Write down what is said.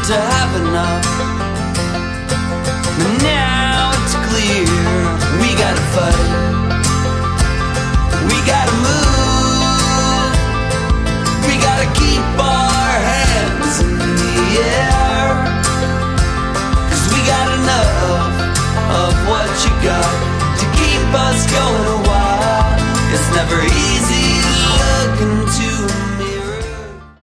to have enough. But now it's clear we gotta fight. We gotta move. We gotta keep our hands in the air. 'Cause we got enough of what you got to keep us going a while. It's never easy